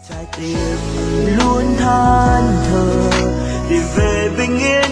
trái tim luôn than thở tìm về bình yên.